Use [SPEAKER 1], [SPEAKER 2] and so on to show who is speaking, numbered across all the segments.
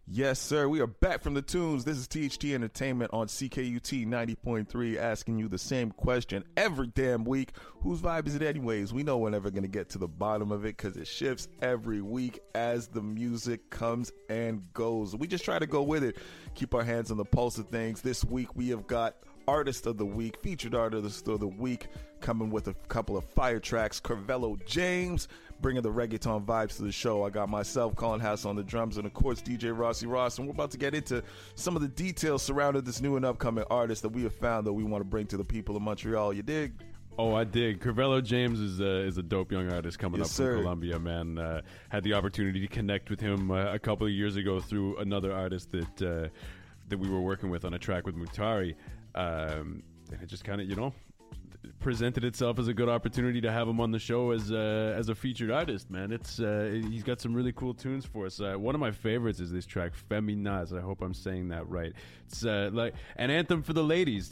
[SPEAKER 1] Yes, sir. We are back from the tunes. This is THT Entertainment on CKUT 90.3, asking you the same question every damn week. Whose vibe is it anyways? We know we're never going to get to the bottom of it because it shifts every week as the music comes and goes. We just try to go with it, keep our hands on the pulse of things. This week we have got Artist of the Week, featured Artist of the Week, coming with a couple of fire tracks. Curvelo James, bringing the reggaeton vibes to the show. I got myself, Colin House, on the drums, and of course DJ Rossi Ross, and we're about to get into some of the details surrounding this new and upcoming artist that we have found that we want to bring to the people of Montreal. You dig?
[SPEAKER 2] Oh, I dig. Curvelo James is a dope young artist coming up from Colombia, man. Had the opportunity to connect with him a couple of years ago through another artist that we were working with on a track with Mutari. And it just kind of, presented itself as a good opportunity to have him on the show as a featured artist, man. He's got some really cool tunes for us. One of my favorites is this track, Feminaz. I hope I'm saying that right. It's like an anthem for the ladies,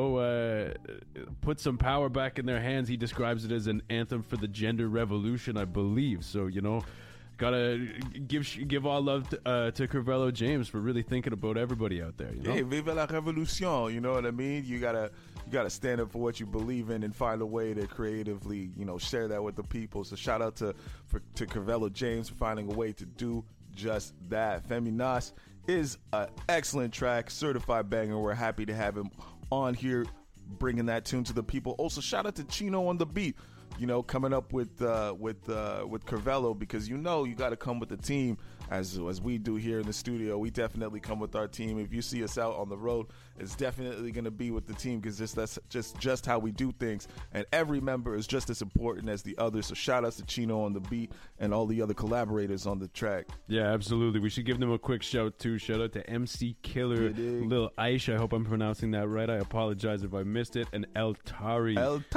[SPEAKER 2] put some power back in their hands. He describes it as an anthem for the gender revolution, I believe. So, gotta give all love to Curvelo James for really thinking about everybody out there.
[SPEAKER 1] Hey, vive la révolution! You know what I mean? You gotta stand up for what you believe in and find a way to creatively, share that with the people. So shout out to Curvelo James for finding a way to do just that. Feminaz is an excellent track, certified banger. We're happy to have him on here, bringing that tune to the people. Also, shout out to Chino on the beat. Coming up with Curvelo, because you got to come with the team as we do here in the studio. We definitely come with our team. If you see us out on the road, it's definitely going to be with the team, because that's just how we do things. And every member is just as important as the other. So shout outs to Chino on the beat and all the other collaborators on the track.
[SPEAKER 2] Yeah, absolutely. We should give them a quick shout too. Shout out to MC Killer, Lil Aisha. I hope I'm pronouncing that right. I apologize if I missed it. And El Tari.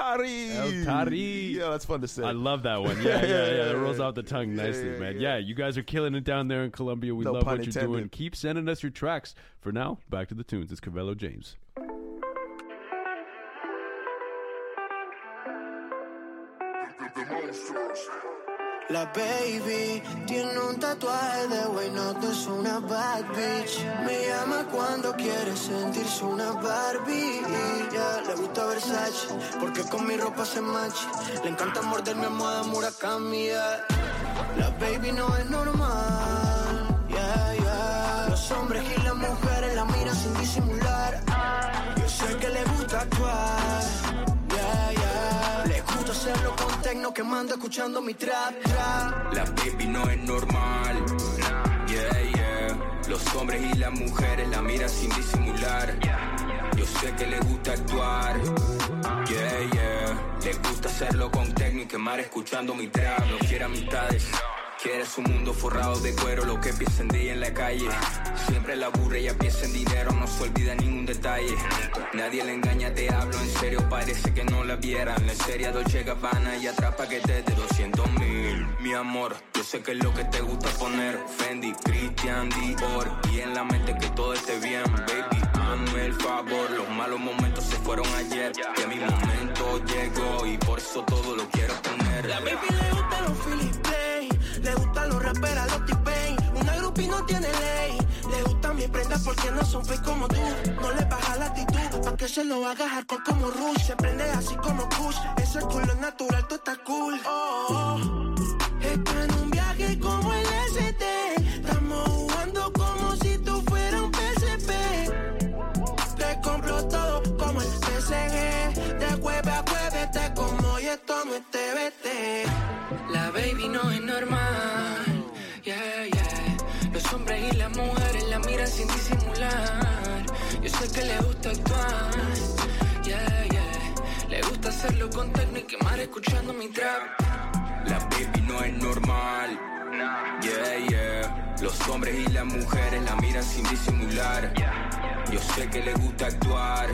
[SPEAKER 1] Yeah, that's fun to say.
[SPEAKER 2] I love that one. Yeah. That rolls off the tongue nicely, man. Yeah, you guys are killing it down there in Colombia. We love what you're doing. Keep sending us your tracks. For now, back to the tunes. It's Curvelo James.
[SPEAKER 3] La baby tiene un tatuaje de güey, no es una bad bitch. Me llama cuando quiere sentirse una Barbie. Y ya le gusta Versace, porque con mi ropa se matcha. Le encanta morder mi almohada Murakami, yeah. La baby no es normal, yeah. Los hombres y las mujeres la miran sin disimular. Yo sé que le gusta actuar, yeah. Le gusta hacerlo con tecno que manda escuchando mi trap.
[SPEAKER 4] La baby no es normal, yeah. Los hombres y las mujeres la miran sin disimular. Yo sé que le gusta actuar, yeah. Le gusta hacerlo con tecno y quemar escuchando mi trap. No quiere amistades, quiere su mundo forrado de cuero. Lo que piensa en día en la calle, siempre la aburre, ella piensa en dinero, no se olvida ningún detalle. Nadie le engaña, te hablo en serio, parece que no la vieran. La serie Dolce Gabbana y atrás paquetes de 200,000. Mi amor, yo sé que es lo que te gusta poner, Fendi, Christian Dior, y en la mente que todo esté bien, baby, hazme el favor. Los malos momentos se fueron ayer, que mi momento llegó y por eso todo lo quiero poner.
[SPEAKER 3] La baby le gustan los Philip Play, le gustan los raperos, los T-Pain. Una groupie no tiene ley. Le gustan mis prendas porque no son fake como tú. No le baja la actitud, pa' que se lo haga hardcore como Rush. Se prende así como Kush, ese culo es natural, tú estás cool. Está en un viaje como el ST. Estamos jugando como si tú fueras un PSP. Te compro todo como el PSG. De jueves a jueves te como y esto no es TBT. La baby no es normal, yeah. Los hombres y las mujeres la miran sin disimular. Yo sé que le gusta actuar, yeah. Le gusta hacerlo con técnica y quemar escuchando mi trap.
[SPEAKER 4] La baby no es normal, yeah. Los hombres y las mujeres la miran sin disimular. Yo sé que le gusta actuar,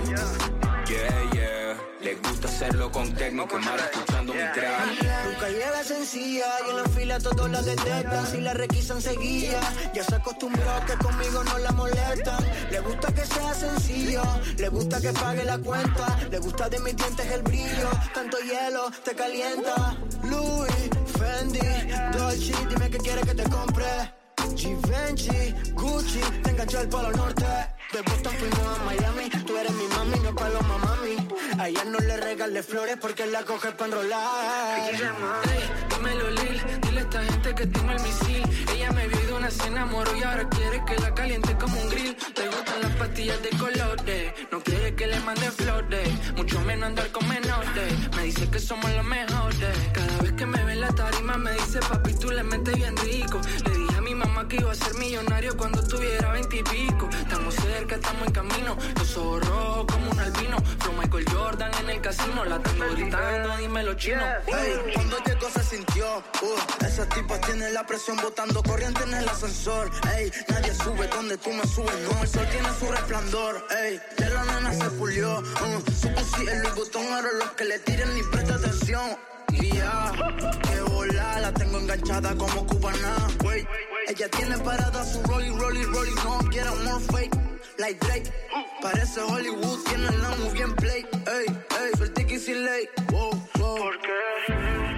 [SPEAKER 4] yeah. Le gusta hacerlo con técnica, quemar escuchando mi trap.
[SPEAKER 3] Nunca llega sencilla y en la fila todos la detestan. Si la requisan seguía, ya se acostumbró que conmigo no la molestan. Le gusta que sea sencillo, le gusta que pague la cuenta. Le gusta de mis dientes el brillo, tanto hielo te calienta. Louis, Fendi, Dolce, dime qué quieres que te compre. Givenchy, Gucci, te enganchó el Polo Norte. De Boston fuimos a Miami, tú eres mi mami, no paloma mami. A ella no le regale flores porque la coge pa' enrolar.
[SPEAKER 5] Ey, dímelo Lil, dile a esta gente que tengo el misil. Ella me vio y de una se enamoró y ahora quiere que la caliente como un grill. Le gustan las pastillas de colores, no quiere que le mande flores, mucho menos andar con menores. Me dice que somos los mejores. Cada vez que me ve en la tarima me dice papi tú le metes bien rico. Le dije a mi mamá que iba a ser millonario cuando tuviera 20 y pico. Estamos cerca, estamos en camino, los ojos rojos como un albino. Flow Michael Jordan en el casino, la tengo gritando, dímelo chino.
[SPEAKER 3] Hey, cuando llegó se sintió, esos tipos tienen la presión botando corriente en el ascensor. Ey, nadie sube donde tú no subes, no, el sol tiene su resplandor. Ey, de la nena se pulió, su pussy el Louis Vuitton, ahora los que le tiren ni presta atención. Y ya, que volar, la tengo enganchada como cubana. Wait, ella tiene parada su rolling, no quiere more fake. Like Drake, parece Hollywood, tiene la muy bien play. Ey, suerte que sin ley. Wow. ¿Por qué?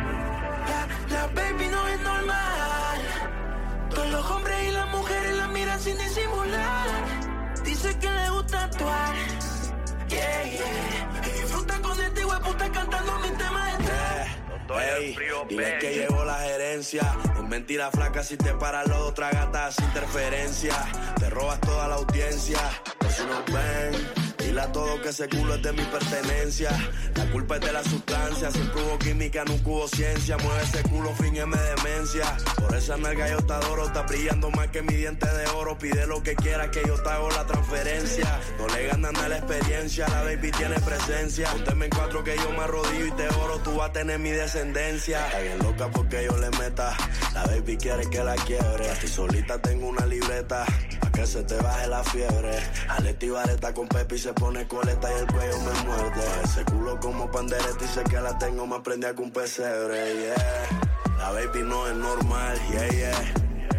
[SPEAKER 5] La baby no es normal. Todos los hombres y las mujeres la miran sin disimular. Dice que le gusta actuar. Yeah. Y disfruta con este hueputa cantando mi tema de trap.
[SPEAKER 6] Ey, dile que llegó la gerencia. Es mentira flaca si te paras los otra gata sin interferencia. Te robas toda la audiencia. Por si nos ven, dile a todo que ese culo es de mi pertenencia. La culpa es de la sustancia. Siempre hubo química, nunca hubo ciencia. Mueve ese culo, fíngeme demencia. Por esa nalga yo te adoro. Está brillando más que mi diente de oro. Pide lo que quieras que yo te hago la transferencia. No le ganan a la experiencia. La baby tiene presencia. Pónteme en cuatro que yo me arrodillo y te oro. Tú vas a tener mi descendencia. Está bien loca porque yo le meta. La baby quiere que la quiebre. Estoy solita, tengo una libreta pa' que se te baje la fiebre. Aleti vareta con Pepe y se pone coleta y el cuello me muerde. Ese culo como pandereta y sé que la tengo más prendida que un pesebre, yeah. La baby no es normal, yeah.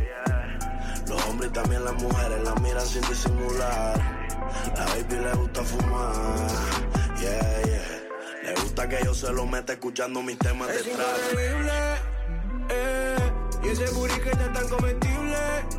[SPEAKER 6] Los hombres y también las mujeres la miran sin disimular. La baby le gusta fumar, yeah. Le gusta que yo se lo meta escuchando mis temas
[SPEAKER 3] es
[SPEAKER 6] detrás.
[SPEAKER 3] increíble, y ese booty que está tan comestible.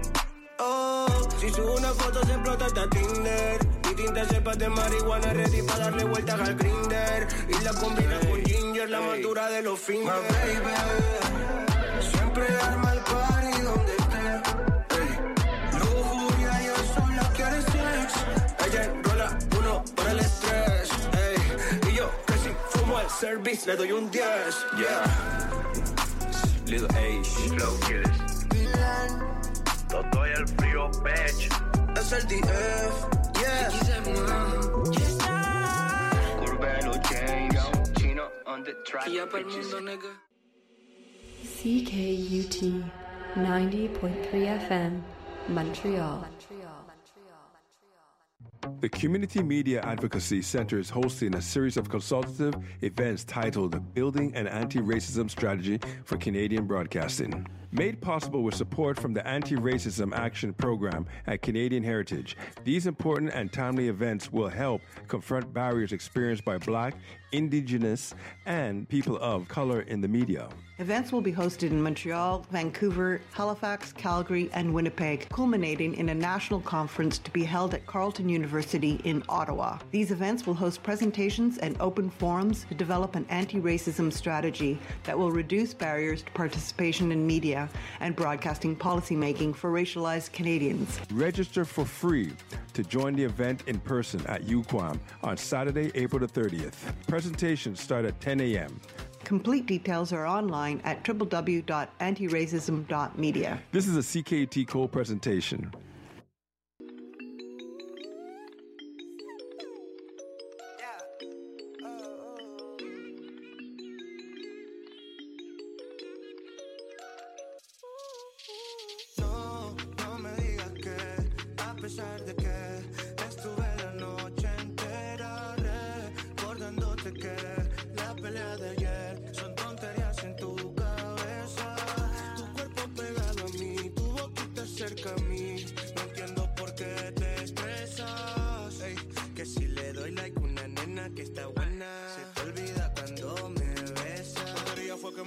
[SPEAKER 3] Si subo una foto se explota hasta Tinder. Mi tinta cepas de marihuana ready para darle vueltas al grinder. Y la combina con ginger, la madura de los fingers. My baby, siempre arma el party donde esté. Lujuria, yo solo quiero sex. Ella enrola uno por el estrés. Y yo que si fumo al service le doy un 10. Yeah.
[SPEAKER 4] Little H, Flow Killers.
[SPEAKER 6] Todo el frío, bitch.
[SPEAKER 3] Es el DF, yeah.
[SPEAKER 4] Urbano James, Chino on the track.
[SPEAKER 5] Y ya para el mundo, nigga.
[SPEAKER 7] CKUT 90.3 FM, Montreal.
[SPEAKER 8] The Community Media Advocacy Center is hosting a series of consultative events titled Building an Anti-Racism Strategy for Canadian Broadcasting. Made possible with support from the Anti-Racism Action Program at Canadian Heritage, these important and timely events will help confront barriers experienced by Black, Indigenous, and people of color in the media.
[SPEAKER 9] Events will be hosted in Montreal, Vancouver, Halifax, Calgary, and Winnipeg, culminating in a national conference to be held at Carleton University in Ottawa. These events will host presentations and open forums to develop an anti-racism strategy that will reduce barriers to participation in media and broadcasting policymaking for racialized Canadians.
[SPEAKER 8] Register for free to join the event in person at UQAM on Saturday, April the 30th. Presentations start at 10 a.m.
[SPEAKER 9] Complete details are online at www.antiracism.media.
[SPEAKER 8] This is a CKT Cole presentation.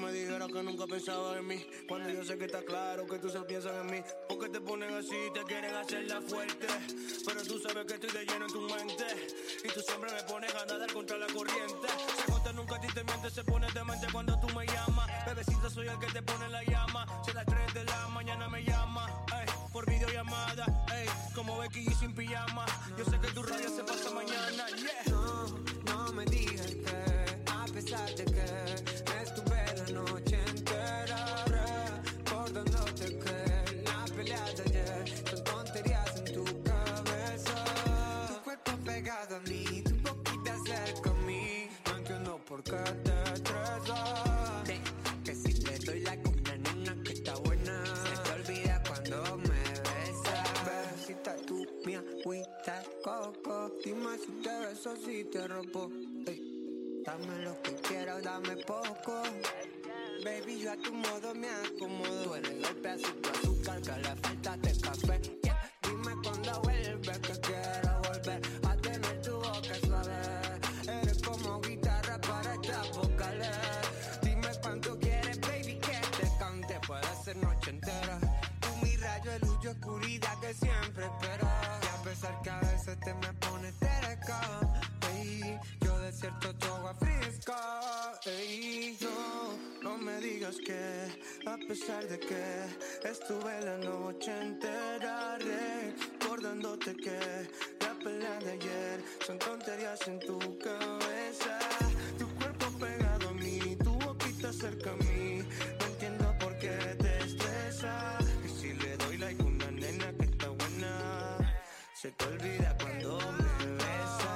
[SPEAKER 3] me dijeras que nunca pensaba en mí, cuando yo sé que está claro que tú solo piensas en mí. Porque te ponen así, te quieren hacer la fuerte, pero tú sabes que estoy de lleno en tu mente, y tú siempre me pones a nadar contra la corriente. CJ nunca a ti te miente, se pone demente cuando tú me llamas. Bebecita, soy el que te pone la llama. Si a las 3 de la mañana me llama, ey, por videollamada, ey, como Becky G sin pijama. Yo sé que tu radio se pasa mañana, yeah.
[SPEAKER 10] No me digas que, a pesar de que estuve la noche entera recordándote que la pelea de ayer son tonterías en tu cabeza. Tu cuerpo pegado a mí, tu boquita cerca a mí, no entiendo por qué te estresas. Que si le doy like a una nena que está buena, se te olvida cuando me besas. Bebecita, tú mi agüita de coco, dime si te beso, si te rompo. Dame lo que quieras, dame poco. Baby, yo a tu modo me acomodo. Tú eres el pedacito de azúcar que le falta de café. Yeah. Dime cuando vuelves, que quiero volver a tener tu boca suave. Eres como guitarra para estas vocales. Dime cuánto quieres, baby, que te cante. Puede ser noche entera. Tú mi rayo de luz y oscuridad que siempre espero. Y a pesar que a veces te me pones terca, yo desierto tu agua fresca. Ey,
[SPEAKER 3] no me digas que, a pesar de que estuve la noche entera recordándote que la pelea de ayer son tonterías en tu cabeza. Tu cuerpo pegado a mí, tu boquita cerca a mí, no entiendo por qué te estresa. Y si le doy like a una nena que está buena, se te olvida cuando me besas.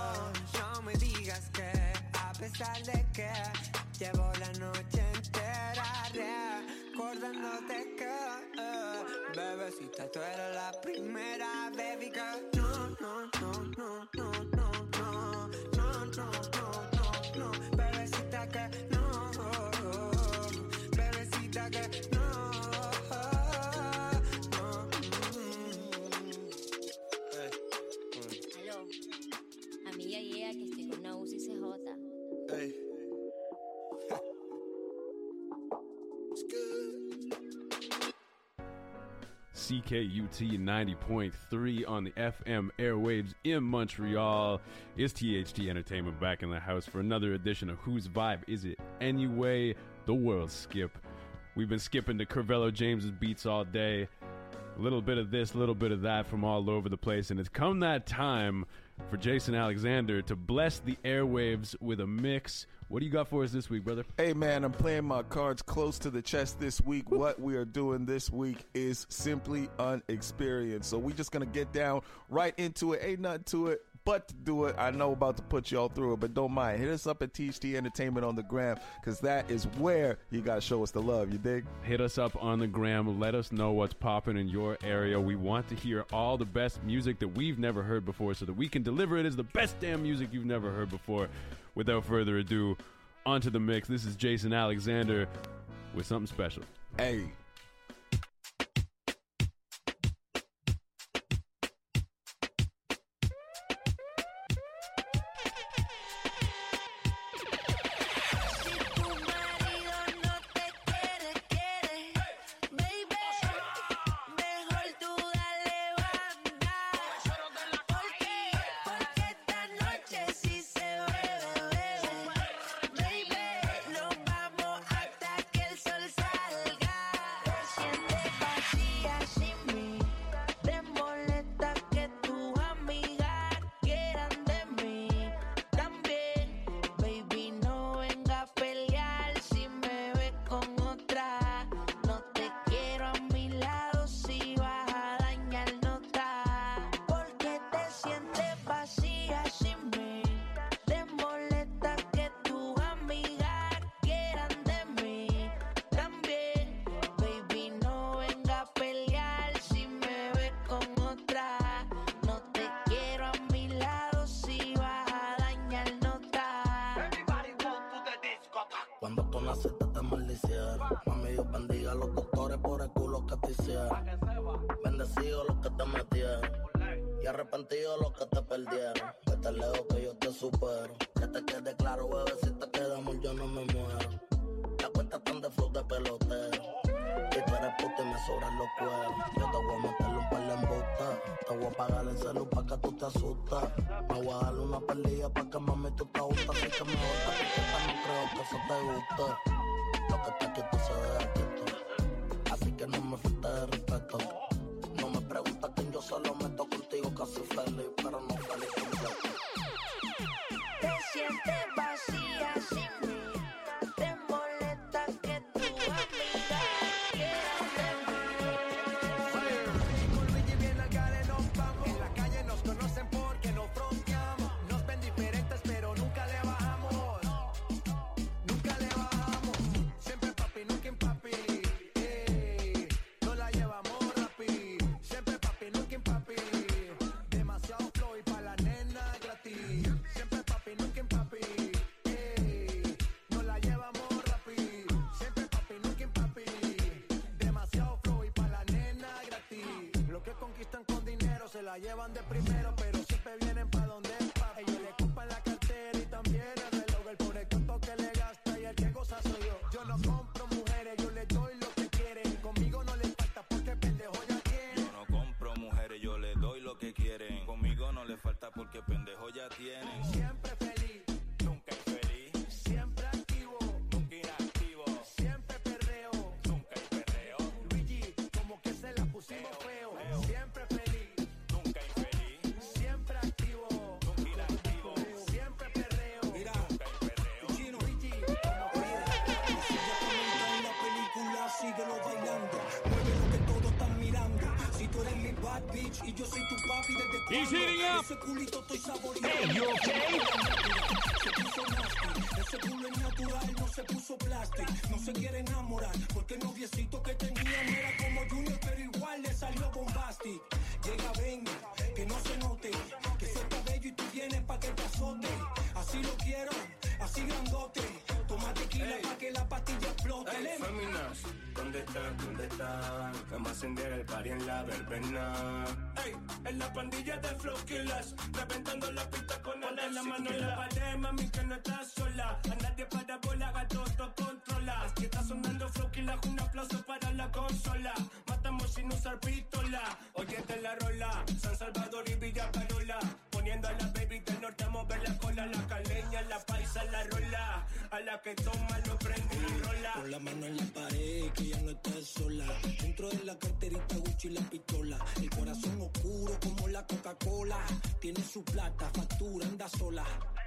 [SPEAKER 10] A pesar de que llevo la noche entera recordándote que bebecita, tú eres la primera, baby girl. No, bebecita que no, bebecita que no.
[SPEAKER 11] Aló, amiga, que estoy con una Uzi CJ.
[SPEAKER 3] Hey.
[SPEAKER 2] CKUT 90.3 on the FM airwaves in Montreal. It's THT Entertainment back in the house for another edition of Whose Vibe Is It Anyway? The World Skip. We've been skipping to Curvelo James's beats all day. A little bit of this, a little bit of that from all over the place. And it's come that time for Jason Alexander to bless the airwaves with a mix. What do you got for us this week, brother?
[SPEAKER 1] Hey, man, I'm playing my cards close to the chest this week. What we are doing this week is simply unexperienced. So we're just going to get down right into it. Ain't nothing to it but to do it. I know about to put y'all through it, but don't mind. Hit us up at THT Entertainment on the gram, because that is where you got to show us the love. You dig?
[SPEAKER 2] Hit us up on the gram. Let us know what's popping in your area. We want to hear all the best music that we've never heard before so that we can deliver it as the best damn music you've never heard before. Without further ado, onto the mix. This is Jason Alexander with something special.
[SPEAKER 1] Hey.
[SPEAKER 12] Bendecido los que te metieron y arrepentido los que te perdieron. Que te lejos que yo te supero. Que te quede claro, bebé, si te queda amor yo no me muero. la cuenta tan de flow de pelotero. Y tú eres puta y me sobran los cueros. Yo te voy a meterle un par de embustas. Te voy a pagar el celu pa' que tú te asustas. Me voy a darle una perdida pa' que mami tú te gustas. Así que me gusta porque no creo que eso te guste. Lo que está quieto se deja quieto. Así que no me falte de respeto. No me preguntas quién yo solo meto contigo casi feliz, pero no feliz completo.
[SPEAKER 13] Te sientes vacía sin mí. Te molesta que tu amiga quiera de mí.
[SPEAKER 10] Con Luigi bien al gare nos vamos. En la calle nos conocen porque nos fronteamos. Nos ven diferentes pero nunca le bajamos. Nunca le bajamos. Siempre papi, nunca en papi. No la llevamos rapi. Siempre papi, nunca en papi. Demasiado flow y pa' la nena gratis. Siempre papi, nunca en papi. No la llevamos rapi. Siempre papi, nunca en papi. Demasiado flow y pa' la nena gratis. Lo que conquistan con dinero se la llevan de primero, pero siempre vienen pa' donde es papi. Ellos le compran la cartera y también el reloj. El por el canto que le gasta y el que goza soy yo. Yo no compro mujeres, yo le doy lo que quieren. Conmigo no le falta porque pendejo ya tiene.
[SPEAKER 14] Yo no compro mujeres, yo le doy lo que quieren. Conmigo no le falta porque pendejo ya tienen.
[SPEAKER 10] Siempre feliz,
[SPEAKER 14] Nunca infeliz,
[SPEAKER 10] siempre activo,
[SPEAKER 14] nunca inactivo,
[SPEAKER 10] siempre perreo.
[SPEAKER 14] nunca hay perreo,
[SPEAKER 10] Luigi, como que se la pusimos feo. Siempre feliz,
[SPEAKER 14] nunca infeliz,
[SPEAKER 10] siempre activo,
[SPEAKER 14] nunca inactivo,
[SPEAKER 10] siempre perreo.
[SPEAKER 15] Mira,
[SPEAKER 14] nunca hay perreo.
[SPEAKER 15] Chino,
[SPEAKER 10] Luigi, como quiera.
[SPEAKER 15] sigue comentando en la película, síguelo bailando. Mueve lo que todos están mirando. Si tú eres mi bad bitch y yo soy tu papi, ¿desde cuándo? Ese culito estoy saboreando. Se puso nasty, ese culo es natural, no se puso plástico. No se quiere enamorar, porque el noviecito que tenía no era como Junior, pero igual le salió bombastic. Llega, ven, que no se note, que eso está bello y tú vienes pa' que te azote. Así lo quiero, así grandote. Toma tequila pa' que la pastilla explote.
[SPEAKER 16] Hey, féminas, ¿dónde están? ¿Dónde están? Vamos a encender el party en la verbena.
[SPEAKER 10] Ey, en la pandilla de Flow Killers, reventando la pista con la mano en la pared, mami, que no estás sola. A nadie para bola, gato, todo controla. Aquí está sonando Flow Killers, un aplauso para la consola. Matamos sin usar pistola. Oye, de la rola, San Salvador y Villa Carola. Poniendo a la baby del norte a mover la cola. La caleña, la paisa, la rola. A la que toma, lo prende y rola.
[SPEAKER 15] Con la mano en la pared, que ya no estás sola. Dentro de la carterita Gucci la pistola. El corazón oscuro como la Coca-Cola. Tiene su plata, factura, anda sola.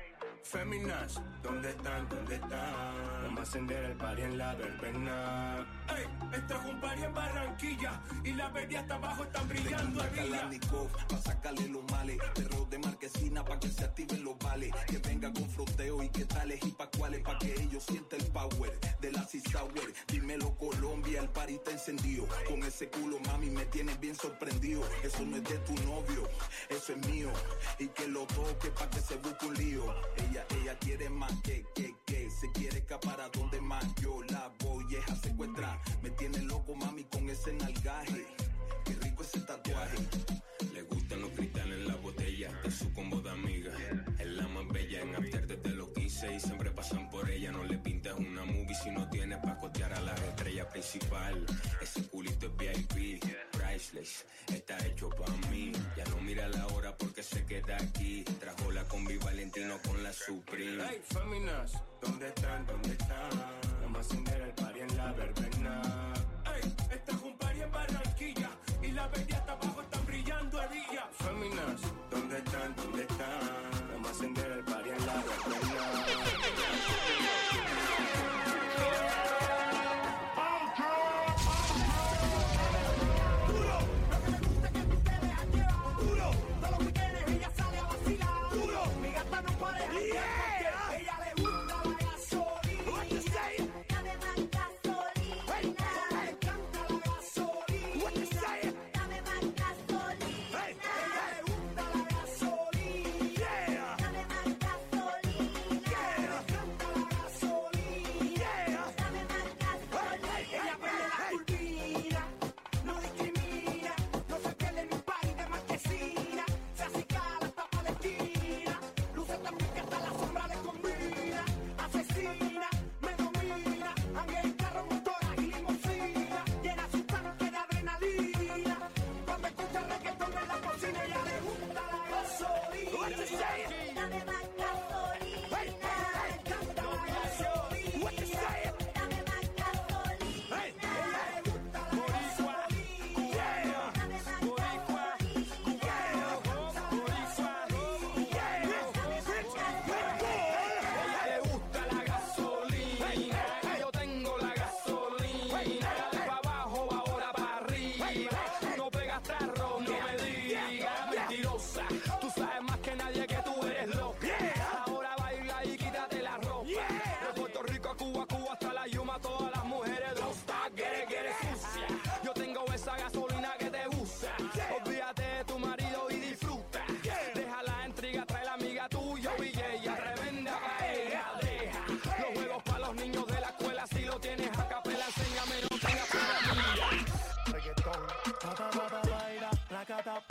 [SPEAKER 16] Féminas, ¿dónde están? ¿Dónde están? Vamos a encender el party en la verbena.
[SPEAKER 10] Ey, este es un party en Barranquilla y la baby hasta abajo están brillando en Villa.
[SPEAKER 17] Pa' sacarle los males, perros de marquesina pa' que se activen los vales. Que venga con froteo y que tales y pa' cuáles, pa' que ellos sientan el power de la C-Sour. Dímelo Colombia, el party está encendido. Con ese culo mami me tienes bien sorprendido. Eso no es de tu novio, eso es mío. Y que lo toque pa' que se busque un lío. Ella quiere más que se quiere escapar a donde más yo la voy a secuestrar. Me tiene loco mami con ese nalgaje. Qué rico ese tatuaje.
[SPEAKER 14] Le gustan los cristales en la botella de su combo de amiga. Es la más bella en after desde los 15 y siempre pasan por ella. No le pintas una movie si no tienes pa' costear a la estrella principal. Ese culito es VIP, priceless, está hecho pa' mí. Ya no mira la hora porque se queda aquí. Trajo la combi Valentino con la Supreme.
[SPEAKER 16] Hey, féminas, ¿dónde están? ¿Dónde están? Vamos a encender el party en la verbena.
[SPEAKER 10] Ey, este es un party en Barranquilla y la baby hasta abajo están brillando en Villa.
[SPEAKER 16] Féminas, ¿dónde están? ¿Dónde están? Vamos a encender el party en la verbena.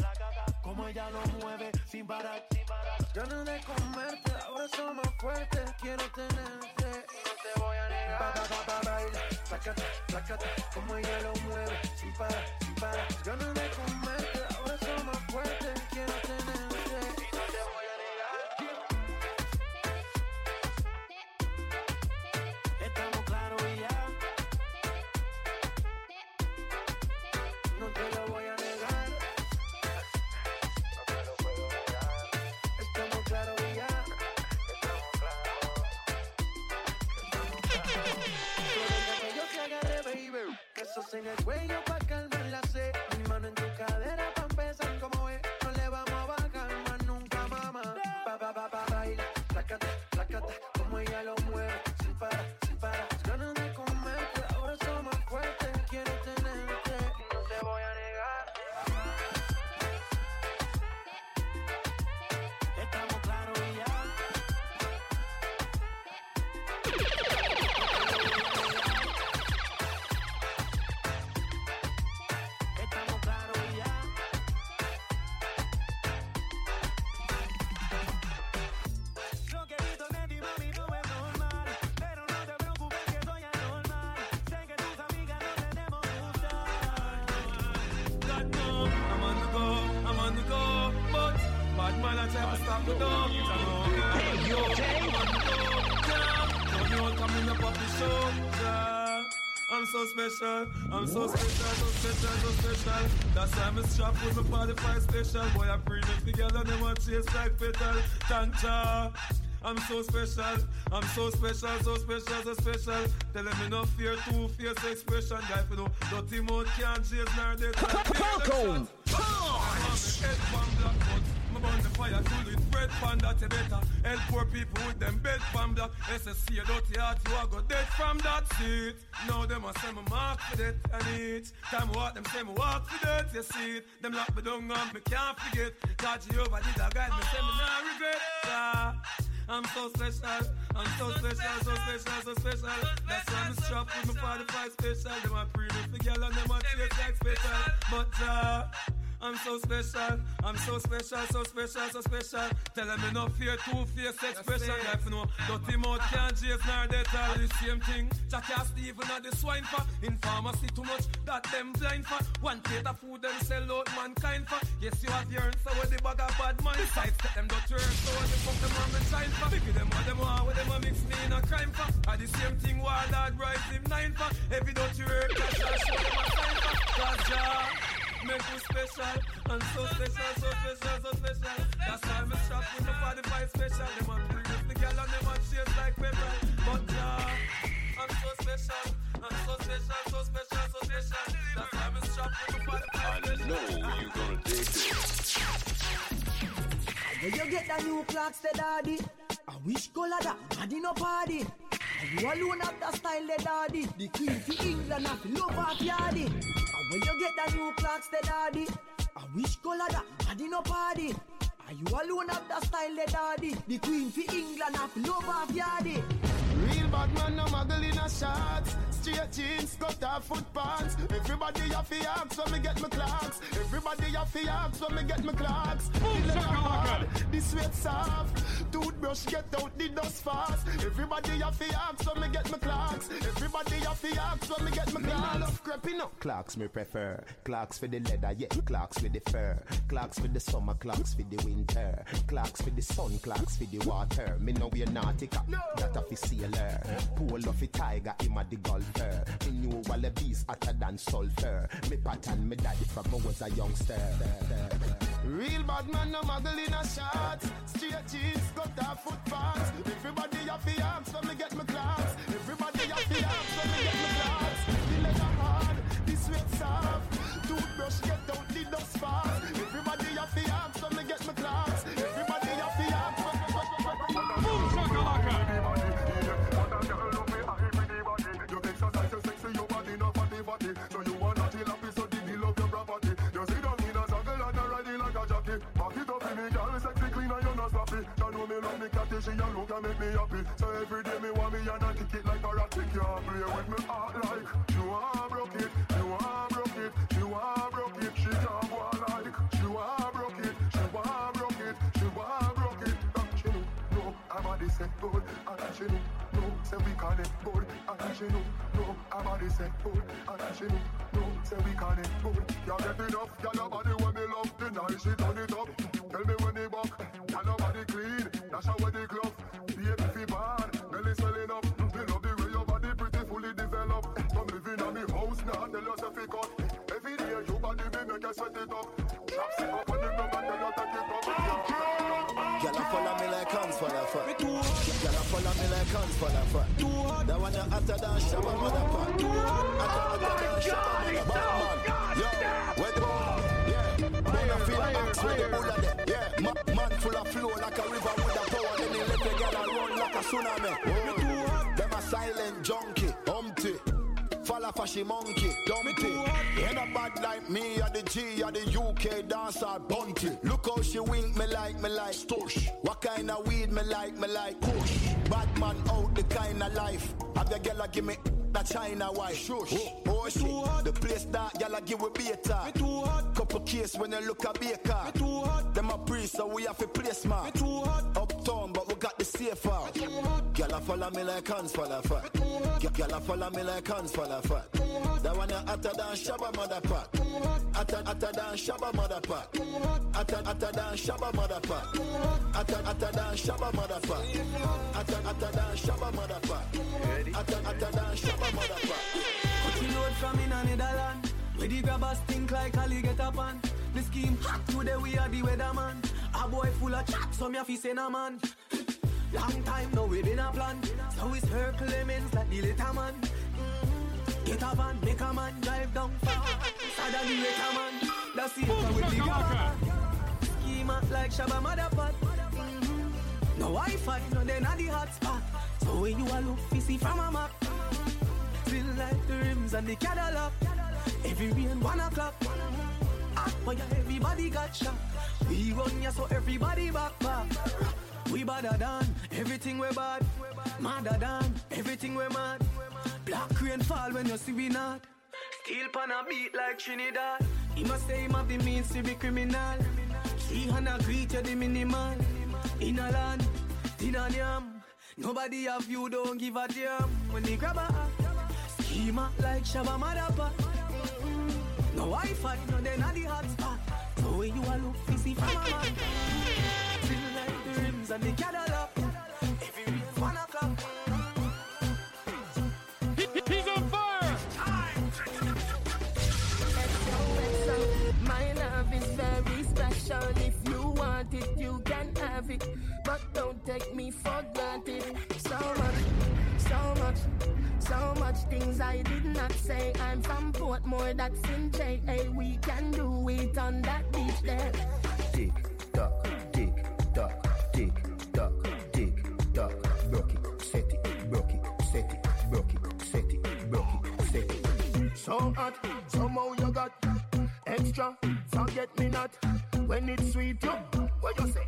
[SPEAKER 3] Como ella lo mueve sin parar. Ganas de comerte, ahora son más fuertes. Quiero tenerte y no te voy a negar. Baila, sácate, sácate. Como ella lo mueve sin parar, sin parar. Ganas de comerte, ahora son más fuertes. Quiero tenerte y no te voy a negar. Estamos claros y ya. No te lo voy a negar. Estamos claros y ya. Que yo te agarre, baby. Besos en el cuello pa' calmar la sed. Mi mano en tu cadera pa' empezar como es. No le vamos a bajar más nunca, mamá. Baila, sácate, sácate. Como ella lo mueve, sin parar, sin parar. Ganas de comerte, ahora somos más fuertes. Quiero tenerte y no te voy a negar. Estamos claros y ya. Estamos claros y ya. Lo que he visto de ti, mami, no es normal. Pero no te preocupes que soy anormal. Sé que tus amigas no tenemos gustar.
[SPEAKER 18] God no, I'm on the go, but bad man I try to stop the dog. Hey, you okay? I'm on the go, yeah. Don't you come in the puppy show, yeah. I'm so special, I'm so special, so special, so special. That's why I'm strapped with my 45 special. Boy, I bring it together, they want chase like petal. Tancha. I'm so special, I'm so special, so special, so special. Tell them me no fear, two-face expression. Guy for no dirty mouth can't chase nor death. Falcon! I'm on the fire, cool with bread pan that you better. Help poor people with them bed pan block. SSC, a dirty heart, you are go dead from that seat. Now them a say me mark for that and eat. Time walk, them say me walk for that, you see it. Them lock me down and me can't forget. God Jehovah did a guide me, say me not regret. Yeah. I'm so special, I'm so special, so special, so special. That's why I'm strapped with my 45 special. Them a pre-nup the girl and them a taste like special. But I'm so special, I'm so special, so special, so special. Tell them me no fear, two-face expression. Like you know, dirty mouth can't chase nor death. All the same thing. Jackass Stephen at the swine for. In pharmacy too much, that them blind for. One plate of food them sell out mankind for. Yes, you have your answer with the bag of bad man. Besides, set them don't turn, so what the fuck them on and shine for. Pick them what them want, what them a mix me in a crime for. At the same thing, Warlord rise him 9 for. Every don't you hear, cash I'll show them a sign for. Cause make you special, I'm so special, so special, so special. That's why I'm strapped with the 45 special. Them want to bring up the girl and them want chase like pepper. But I'm so special, I'm so special, so special, so special. That's why I'm strapped with the 45 special.
[SPEAKER 19] I know you're gonna dig this.
[SPEAKER 20] Where you get the new clocks, the daddy? I wish color that body no party. You alone have the style, the daddy. The queen for England have love off yardy. When you get the new clocks, the daddy, I wish color that body no party. Are you alone have the style, the daddy? The queen for England have love off yardy.
[SPEAKER 21] Real bad man, no muggle in a shots. Straight jeans, cut off foot pants. Everybody have to ask when me get my clocks. Everybody have to ask when me get my clocks. The leather hard, the sweat soft. Toothbrush get out the dust fast. Everybody have to ask when me get my clocks. Everybody have to ask when me get my clocks. I love creeping up.
[SPEAKER 22] Clocks me prefer. Clocks for the leather, yeah. Clocks with the fur. Clocks for the summer, clocks for the winter. Clocks for the sun, clocks for the water. Me know we're nautica, that a fi sailor. Pull off a tiger, him a the golfer. Me knew all the bees hotter than sulfur. Me pattern me daddy from I was a youngster.
[SPEAKER 21] Real bad man, no muggle in a shot. Straight jeans, cut off foot pants. Everybody have to ask when me get my clocks. Everybody have to ask when me get my clocks. The leather hard, the sweat soft. Toothbrush get out the dust fast. Everybody have to ask when me get my clocks. Everybody have to ask when me get my clocks. Boom, shakalaka. You exercise your sexy, your body no fatty. So you wanna chill up, so dig love your property. You sit down in a circle and riding like a jockey. Back it up in the girl, sexy clean and you're not sloppy. Don't know me like me catty, she a look and make me happy. So every day me want me and I kick it like a rat. You can't play with me heart like you want broke it, you want broke it, you want broke it. She can't go like you want say good, and she know, say we call it good, and she know, her body say good, and she know, say we call it good. You get enough, girl, your body when me love, the night she turn it up. Tell me when they back, girl, your body clean, dash her with the glove. Baby, fi bad, belly swelling up. Me love the way your body pretty fully developed. Come living on me house now, tell yourself it cut. Every day your body me make you sweat it up. Drop it up on the ground and tell you take it up.
[SPEAKER 4] Girl, follow me like hands for the fat. Girl, follow me like hands for the fat. That one you hotter than Shabba motherfucker. Hotter than Shabba motherfucker. Yo, where the yeah, wanna feel axe with the bullet there. Yeah, man full of flow like a river with a power. Then he let the girl run like a tsunami. Oh, them a silent junkie, humpty. Falla fashy monkey, dumpty. Ain't a bad like me, or the G, or the UK dancer, bunty. Look how she wink me like stush. What kind of weed me like push. Bad man out the kind of life. Have the girl give me that China wife. Shush. Oh shit, the place that y'all give we beta. Couple case when you look at baker. Them a priest, so we have to place man. Uptown, but we got the safe out. Y'all follow me like hands for the fat. Y'all follow me like hands for the fat. That one you hotter than Shabba motherfucker. Hotter than Shabba motherfucker. Hotter than Shabba motherfucker. Hotter than Shabba motherfucker. Hotter than Shabba motherfucker. Hotter than Shabba motherfucker.
[SPEAKER 20] Put your load from in a Netherlands. Where the grabbers think like Ali get up on. The scheme hot today we are the weatherman. A boy full of chat, so me a fi send a man. Long time now we been a plan. So it's her Clemens like the little man. Get a van, make a man drive down far. Sad than the little man. That's it with the grabber. Schema like Shabba motherfucker. No Wi-Fi, no then at the hot spot. So when you a look fishy from a map. Feel like the rims and the Cadillac. Every rain 1 o'clock. But yeah, everybody got shot. We run ya so everybody back. We badder than everything we bad. Madder than everything we mad. Black rain fall when you see we not. Steel pan a beat like Trinidad. He must say him have the means to be criminal. 300 greet you the minimal. In a land, in a yam. Nobody have you, don't give a damn. When they grab a schema like Shabba motherfucker. No Wi-Fi, no then at the hot spot. So when you a look fishy from a man. Feel like the rims and the Cadillac. Every rain 1 o'clock.
[SPEAKER 3] He's on fire! XOXO, my love is very special. If you want it, you can have it. But don't take me for granted. So much things I did not say. I'm from Portmore, that's in JA. We can do it on that beach there.
[SPEAKER 22] Tick tock, tick tock, tick tock, tick tock. Broke it, set it, broke it, set it, broke it, set it, broke it, set it.
[SPEAKER 21] So hot, somehow you got extra. Forget me not when it's sweet. You, what you say?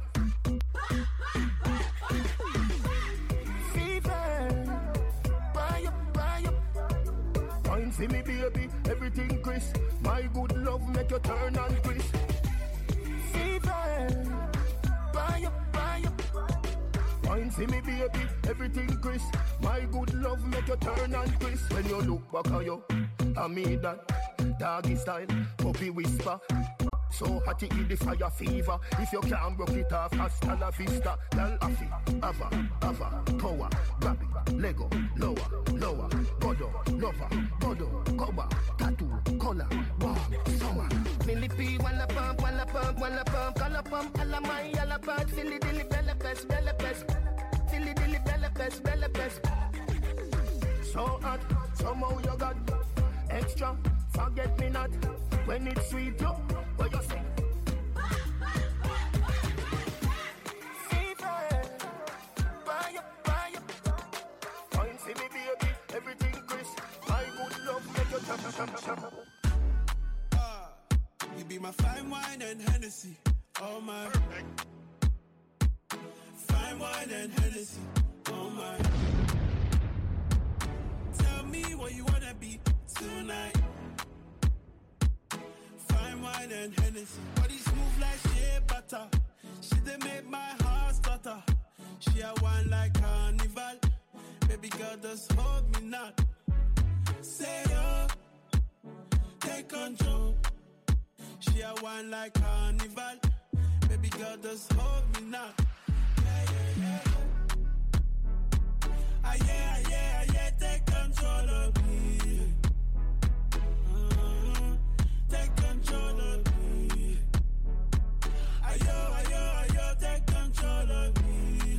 [SPEAKER 21] See me baby, everything crisp. My good love make you turn and crisp. Fever, buy up. Wine see me baby, everything crisp. My good love make you turn and crisp. When you look back at you, I mean that doggy style, puppy whisper. So hot it the fire fever. If you can't broke it off, hasta la vista. Girl, afi, ava, power, grab it, Lego, lower, godo, cover, tattoo, color, warm, summer.
[SPEAKER 3] Millipede, wanna pump, color pump, alamai, alapad, filly dilly, bella pest. Filly dilly, bella pest.
[SPEAKER 21] So hot, somehow you got extra, forget me not. When it's sweet, yo, what you say? Fever, buy up. Wine see me baby, everything crisp. My good love make you jump.
[SPEAKER 6] You be my fine wine and Hennessy, oh my. Fine wine and Hennessy, oh my. Tell me what you wanna be tonight. Fine wine and Hennessy, body smooth like shea butter. She done make my heart stutter. She a wine like her control. She a wine like carnival. Baby girl, just hold me now. Yeah, yeah, yeah. Ah, yeah, yeah, yeah, take control of me. Take control of me. Ayo, ayo, ayo, take control of me.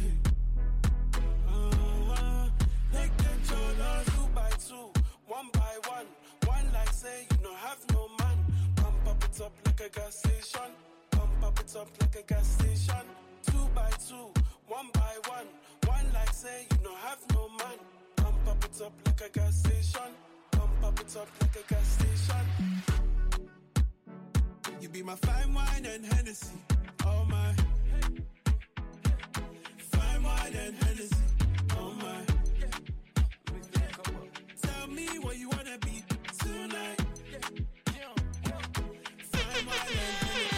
[SPEAKER 6] Take control of 2 by 2, 1 by 1. One like say you don't have no man. Pump up it up like a gas station. Pump up it up like a gas station. 2 by 2, 1 by 1. One like say you don't have no man. Pump up it up like a gas station. Pump up it up like a gas station. You be my fine wine and Hennessy. Oh my. Fine wine and Hennessy. Oh my. Tell me what you wanna be tonight. Fine wine and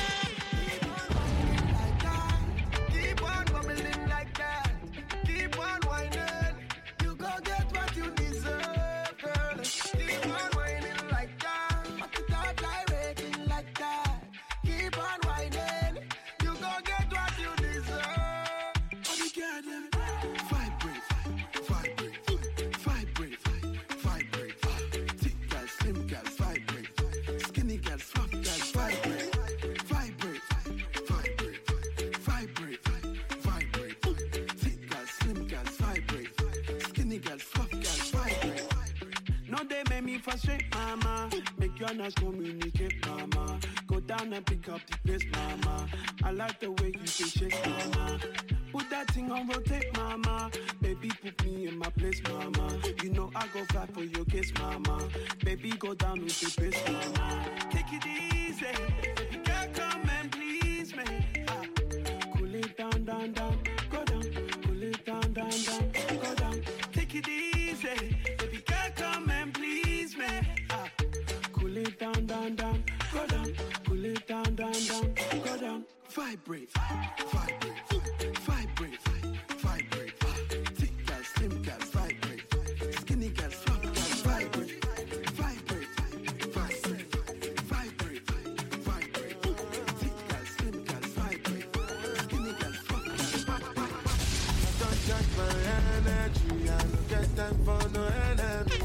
[SPEAKER 6] Hennessy.
[SPEAKER 3] Keep on bubbling like that. Keep on whining. You go get what you deserve, girl. Keep on whining like that. Put it out like rating like that. Keep on whining. You go get what you deserve.
[SPEAKER 6] Oh, you got it.
[SPEAKER 3] Vibrate, vibrate, vibrate, vibrate. Thick girls, slim girls, vibrate. Skinny girls, fluff girls, vibrate. Vibrate, vibrate, vibrate, vibrate. Thick girls, slim girls, vibrate. Skinny girls, fluff girls, vibrate.
[SPEAKER 6] No, they make me frustrate, mama. Make you not communicate, mama. Go down and pick up the pace, mama. I like the way you say shake, mama. Put that thing on rotate, mama. Baby, put me in my place, mama. You know I go fight for your case, mama. Baby, go down with the pace, mama. Take it easy. Baby, girl, come and please me. Cool it down, down, down. Go down. Cool it down, down, down. Go down. Take it easy. Baby, girl, come and please me. Cool it down, down, down. Go down. Cool it down, down, down. Go down.
[SPEAKER 3] Vibrate, vibrate, vibrate, vibrate. Thick girls, slim girls, vibrate. Skinny girls, fluff girls, vibrate. Vibrate, vibrate, vibrate, vibrate. Thick girls, slim girls, vibrate. Skinny girls, fluff girls, vibrate.
[SPEAKER 21] I don't check my energy. I don't get time for no enemy.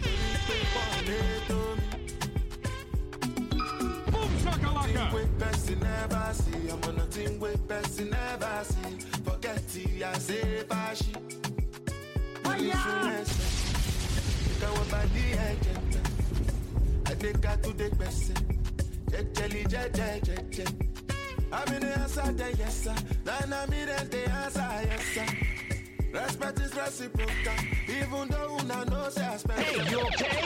[SPEAKER 5] Boom shakalaka.
[SPEAKER 21] With person never see. I'm on nothing with person never see. Forget it, I say bashi. I think I could the person. I'm in the answer, yes sir. Then I'm in the answer, yes sir. Respect is reciprocal, even though I know say I spend.
[SPEAKER 5] Hey, you okay?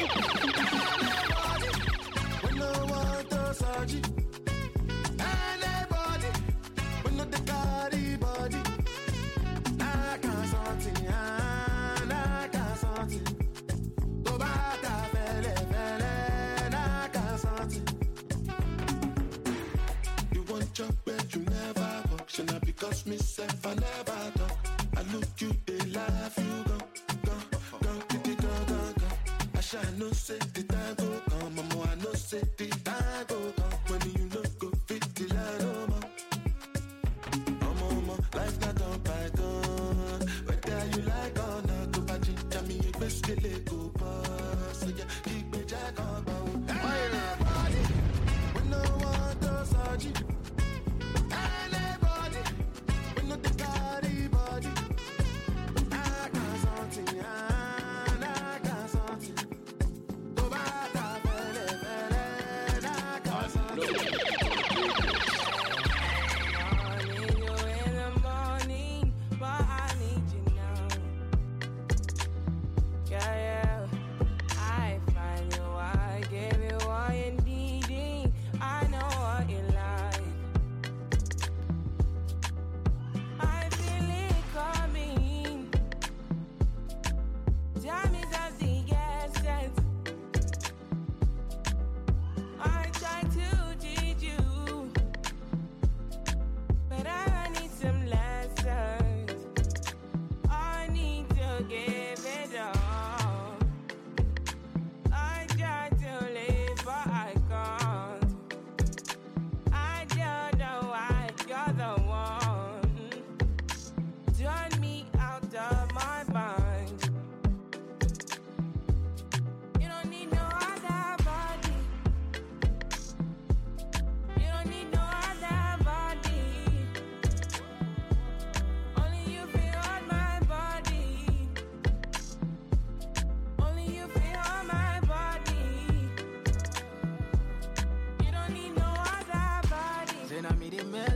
[SPEAKER 21] We no want to surgery. Anybody, we no the body body. I can't something, I can't something. Go back, fele, I can't something. You want your bed, you never walk. Should not because myself, I never talk. I look you, they laugh, you go. I shall no say the time go come, mama, I no say the time go come. When you no go fit the line, oh mama, life not on by gun. Whether you like or not, go back to me, you best get it go pass. So yeah, keep me jack on bow. Anybody, we no want to surgery. Anybody, we no the guy.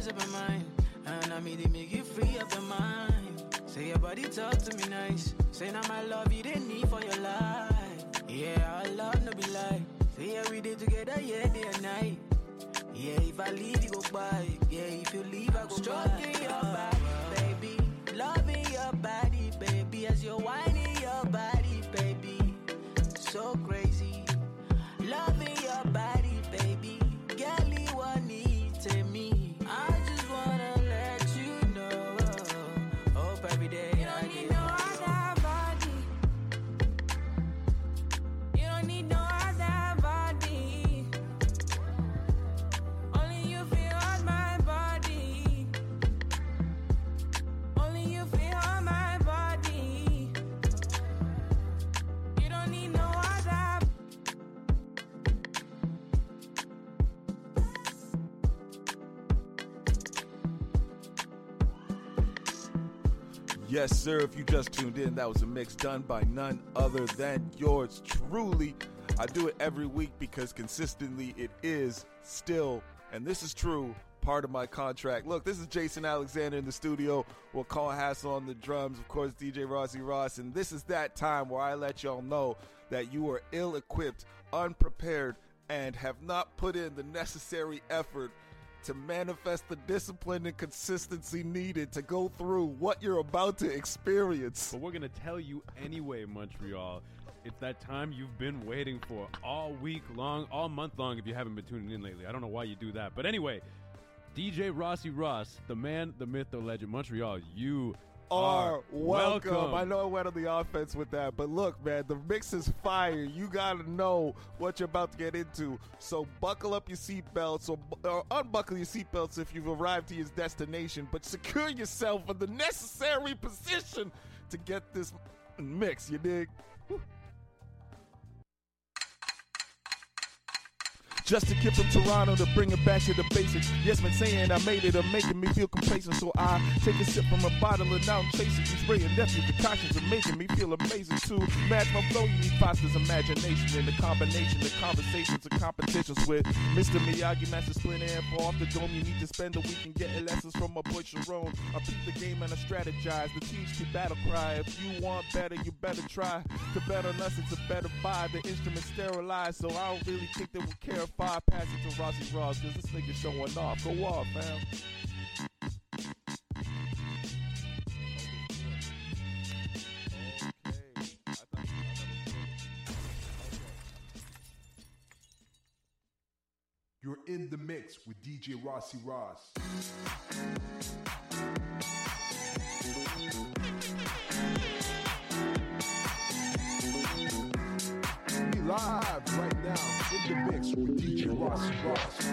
[SPEAKER 6] mess up your mind. And I made it make you free up your mind. Say your body talk to me nice. Say now my love you didn't need for your life. Yeah, our love no be lie. Say yeah, we did together, yeah, day and night. Yeah, if I leave, you go by. Yeah, if you leave, I go stroking your body, baby. Loving your body, baby. As you're whining your body, baby. So crazy. Loving your body, baby. Girl, you want need to me. I just wanna let you know. Hope every day I get no other body. You don't need no other body. Only you feel on my body. Only you feel on my body. You don't need no other.
[SPEAKER 1] Yes, sir. If you just tuned in, that was a mix done by none other than yours truly. I do it every week because consistently it is still, and this is true, part of my contract. Look, this is Jason Alexander in the studio. We'll call Hassel on the drums, of course, DJ Rossi Ross, and this is that time where I let y'all know that you are ill-equipped, unprepared, and have not put in the necessary effort to manifest the discipline and consistency needed to go through what you're about to experience.
[SPEAKER 2] But we're going to tell you anyway, Montreal. It's that time you've been waiting for all week long, all month long if you haven't been tuning in lately. I don't know why you do that. But anyway, DJ Rossi Ross, the man, the myth, the legend, Montreal, you
[SPEAKER 1] are welcome. I know I went on the offense with that, but look, man, the mix is fire. You got to know what you're about to get into. So buckle up your seatbelts or unbuckle your seatbelts if you've arrived to your destination, but secure yourself in the necessary position to get this mix, you dig? Whew. Just a kid from Toronto to bring it back to the basics. Yes, man, saying I made it or making me feel complacent. So I take a sip from a bottle and now I'm chasing these spray and nephew concoctions are making me feel amazing too. Match my flow, you need Foster's imagination in the combination of conversations and competitions with Mr. Miyagi, Master Splinter, and fall off the dome. You need to spend a week and get lessons from my boy Sharon. I beat the game and I strategize. The teach to battle cry. If you want better, you better try to bet on us. It's a better buy. The instrument's sterilized, so I don't really think they would care if I pass it to Rossi Ross, because this nigga showing off. Go off, fam.
[SPEAKER 7] You're in the mix with DJ Rossi Ross. We live right now in the mix with DJ Rossi Ross.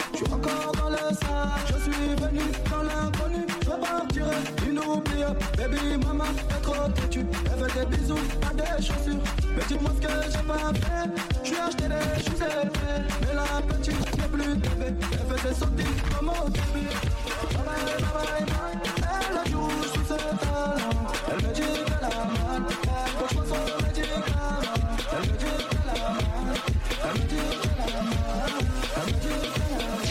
[SPEAKER 21] Baby,
[SPEAKER 6] Oui, maman, t'es trop têtue. Elle fait des bisous à des chaussures. Mais dis-moi ce que j'ai pas fait. Je lui ai acheté des choses élevées. Mais la petite n'est plus TV. Elle fait des sorties comme au début. Bye bye, elle joue sous ce talent. Elle me dit qu'elle a mal. Elle coche son médicament. Elle me dit qu'elle a mal. Elle me dit qu'elle a mal. Elle me dit qu'elle a mal.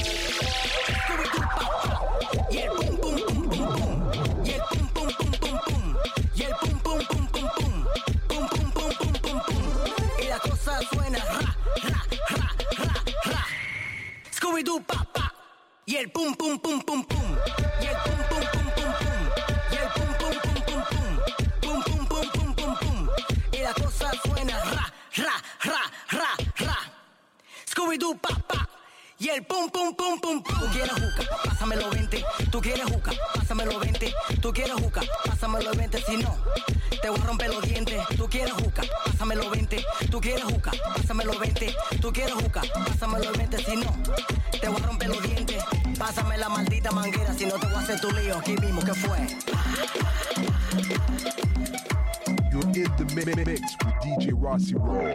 [SPEAKER 3] Yeah, boom, boom, boom, boom, boom. Yeah, boom, boom, boom, boom, boom. Yeah, boom, boom, boom, boom, boom. Boom, boom, boom, boom, boom, boom. Y la cosa suena ra, ra, ra, ra, ra. Scooby-Doo, pa, pa. Y el boom, boom, boom, boom, boom. Y el boom, boom, boom, boom, boom. Y el boom, boom, boom, boom, boom. Boom, boom, boom, boom, boom, boom. Y la cosa suena ra, ra, ra, ra, ra. Scooby-Doo, pa, pa. Y el pum, pum, pum, pum, pum. Tú quieres juca, pásamelo 20. Tú quieres juca, pásamelo 20. Tú quieres juca, pásamelo 20. Si no, te voy a romper los dientes. Tú quieres juca, pásamelo 20. Tú quieres juca, pásamelo 20. Tú quieres juca, pásamelo 20. Si no, te voy a romper los dientes. Pásame la maldita manguera, si no te voy a hacer tu lío. Aquí mismo, ¿qué fue?
[SPEAKER 7] You're in the mix with DJ Rossi Raw.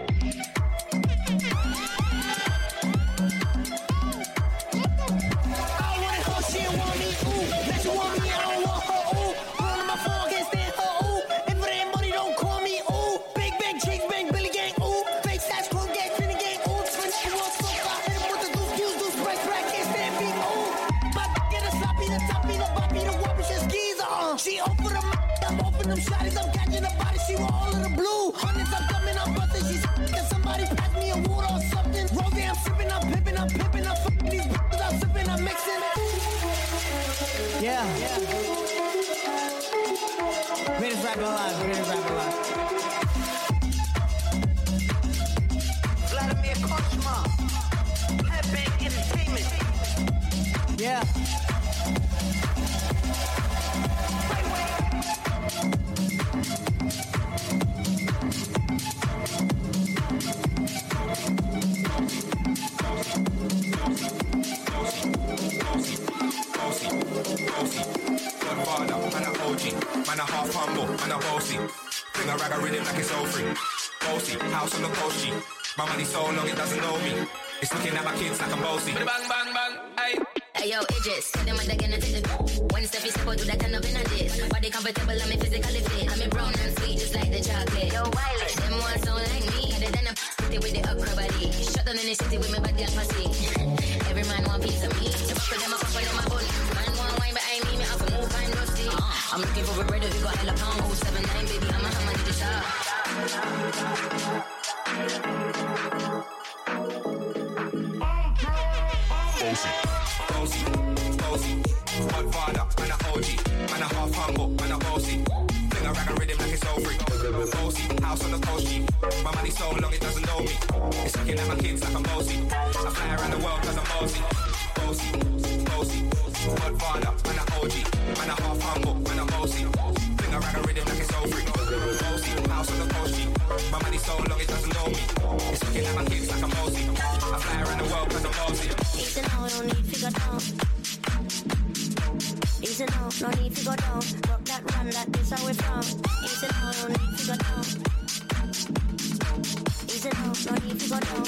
[SPEAKER 3] She open them, I'm open them shotties, I'm catching her body, she want all of the blue. Hundreds, I'm coming, I'm busting, she's f***ing. Somebody pass me a water or something. Rose, I'm sipping, I'm pipping, I'm pipping, I'm f***ing these bitches, I'm sipping, I'm mixing. Yeah. Greatest rapper alive, greatest rapper alive. Vladimir Koshma, Headbang Entertainment. Yeah.
[SPEAKER 8] Godfather, man a OG, man a half humble, man a bossy. Bring a rag a rhythm like it's all free. Bossy, house on the coast G. My money so long it doesn't know me. It's looking at my kids like I'm bossy. Bang, bang, bang, hey.
[SPEAKER 11] Hey yo, Idris, tell them what they're gonna take it. When step is supposed to do that kind of energies. Body comfortable, I'm physically fit. I'm brown and sweet, just like the chocolate. Yo, Wiley, them ones sound like me. Other than a p***y with the acrobatic. Shut down in the city with me body and pussy. Every man want piece of me. So buckle them up, couple them a bun. Man want wine, but I mean me, I can move fine rusty. I'm looking for a brother who got hella pound. 079, baby, I'm a hammer to the shop.
[SPEAKER 8] Bossy, Godfather, man a OG, man a half humble, man a bossy. Bring a rag a rhythm like it's all free. Bossy, house on the coast G. My money so long it doesn't know me. It's looking at my kids like I'm bossy. I fly around the world cause I'm bossy. Bossy, Godfather, man a OG, man a half humble, man a bossy. Bring a rag a rhythm like it's all free. Bossy, house on the coast G. My money so long it doesn't know me. It's looking at my kids like I'm bossy. I fly around the world cause I'm bossy.
[SPEAKER 11] Easy now, no need to go down. Easy now, no need to go down. Rock that run, this how we from. Easy now, no need to go down. Easy now, no need to go down.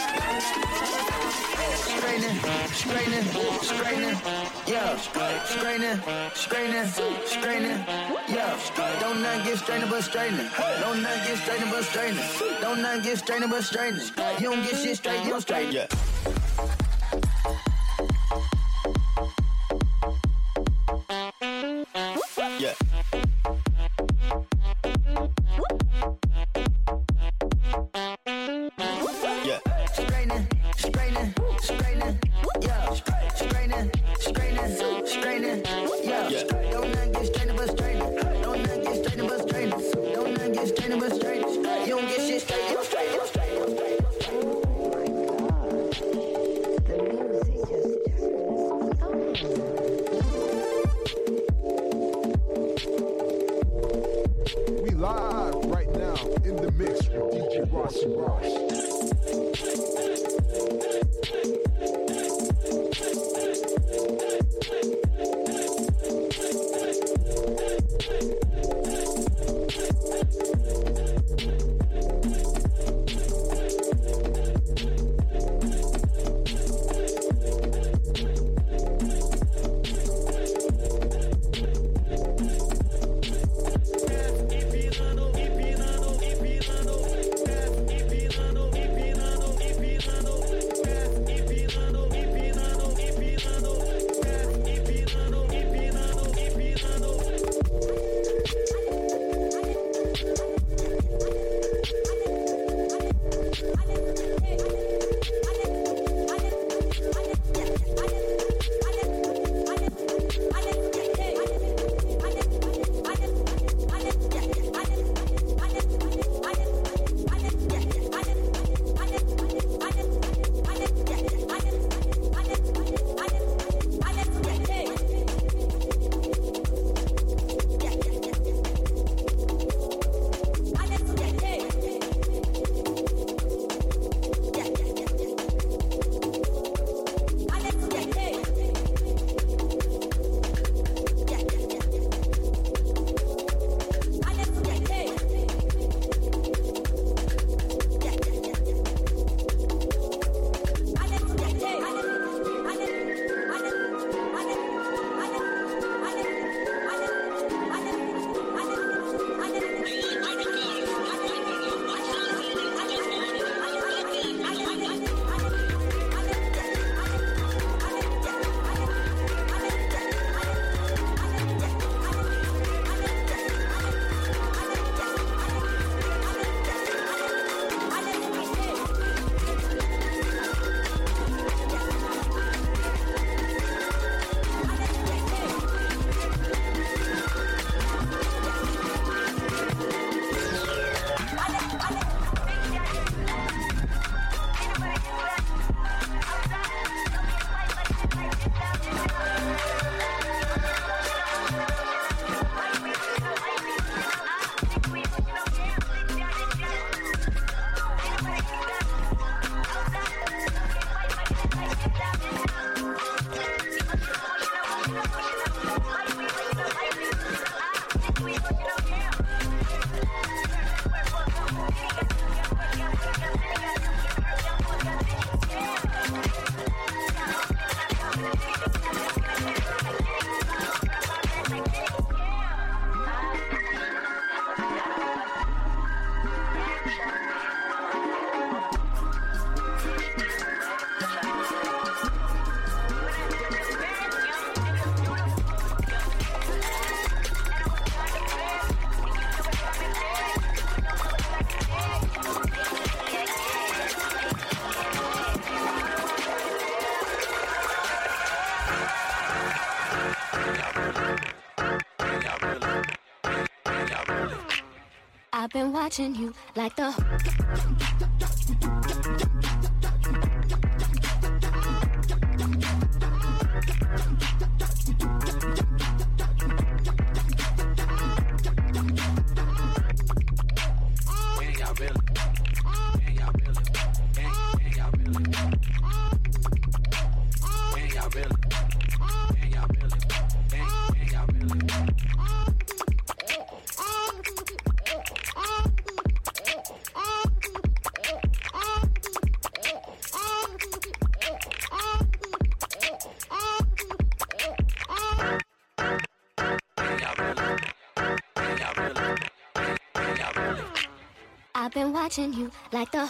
[SPEAKER 3] Straightening, yeah. Straightening, yeah. Don't not get straightening but straightening. Don't not get straightening but straightening. Don't not get straightening but straightening. You don't get shit straight, you don't straighten. Yeah. Yeah. Yeah. Straightening, yeah. Straightening, yeah. Don't not get straightening but straightening. Don't not get straightening but straightening. Don't not get straightening but straightening. You don't get shit straight, you don't straighten.
[SPEAKER 7] We live right now in the mix with DJ Rossi Ross.
[SPEAKER 11] I've been watching you like the. I've been watching you like the.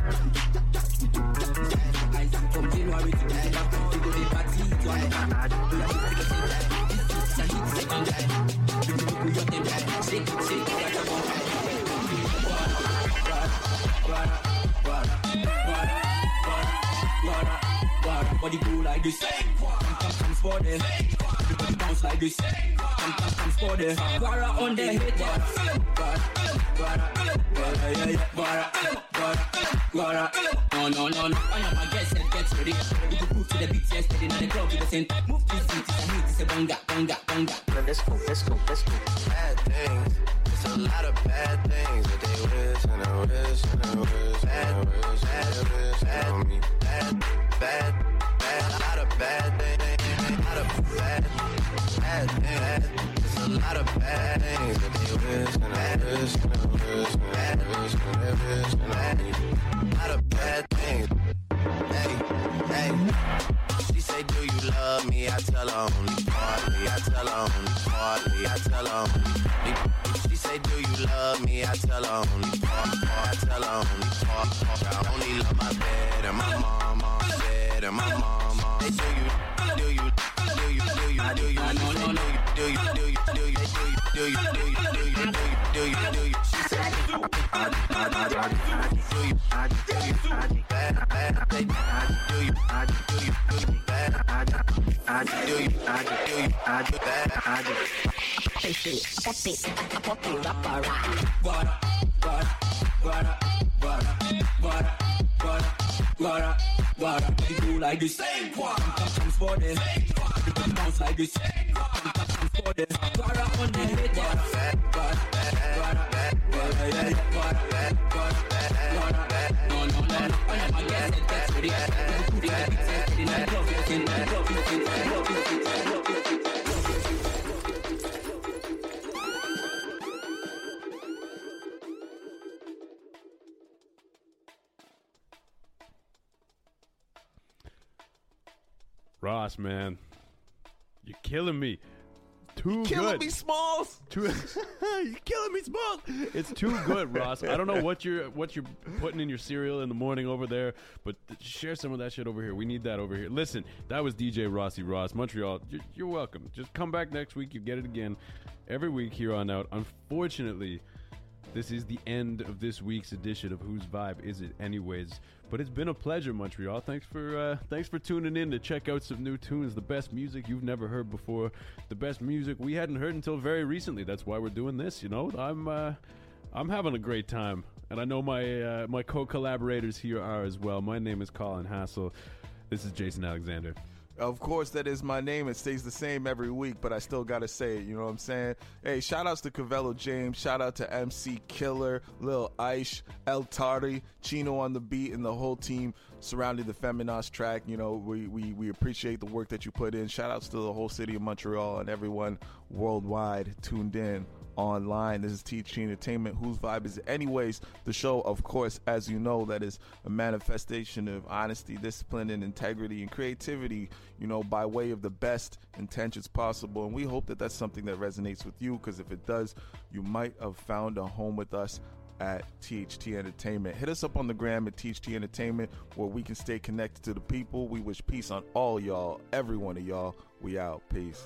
[SPEAKER 10] Body go like this, comes for this. Everybody bounce like this, comes for this. Guara on the hit, Guara. No. I never get ready. We can move to the beat yesterday, now the club to the center. Move to the seat, it's a hit, it's a bonga. Let's go.
[SPEAKER 9] Bad things, it's a lot of bad things that they wish and I wish. Bad on me. Bad, a lot of bad things, it's a lot of bad things that they wish and I wish. A lot of bad things. Hey. She say, do you love me? I tell her only partly. She say, do you love me? I tell her only part. I only love my bed and my mama said and my mama. Hey, do you? She said,
[SPEAKER 10] Guara, you do like this. Comes for this. Everybody bounce like this. Comes for this. Guara on the hit. No. I never get ready.
[SPEAKER 2] Ross, man, you're killing me. Too
[SPEAKER 1] killing
[SPEAKER 2] good.
[SPEAKER 1] Me, Smalls.
[SPEAKER 2] You're killing me, Smalls. It's too good, Ross. I don't know what you're putting in your cereal in the morning over there, but share some of that shit over here. We need that over here. Listen, that was DJ Rossi Ross, Montreal. You're welcome. Just come back next week. You get it again every week here on out. Unfortunately, this is the end of this week's edition of Whose Vibe Is It Anyways? But it's been a pleasure, Montreal. Thanks for tuning in to check out some new tunes, the best music you've never heard before, the best music we hadn't heard until very recently. That's why we're doing this. You know, I'm having a great time, and I know my co-collaborators here are as well. My name is Colin Hassel. This is Jason Alexander.
[SPEAKER 1] Of course, that is my name. It stays the same every week, but I still got to say it. You know what I'm saying? Hey, shout outs to Cavello James. Shout out to MC Killer, Lil Aish, El Tari, Chino on the beat, and the whole team surrounding the Feminas track. You know, we appreciate the work that you put in. Shout outs to the whole city of Montreal and everyone worldwide tuned in online. This is THT Entertainment. Whose Vibe Is It Anyways? The show, of course, as you know, that is a manifestation of honesty, discipline, and integrity and creativity, you know, by way of the best intentions possible. And we hope that that's something that resonates with you, because if it does, you might have found a home with us at THT Entertainment. Hit us up on the gram at THT Entertainment, where we can stay connected to the people. We wish peace on all y'all, every one of y'all. We out. Peace.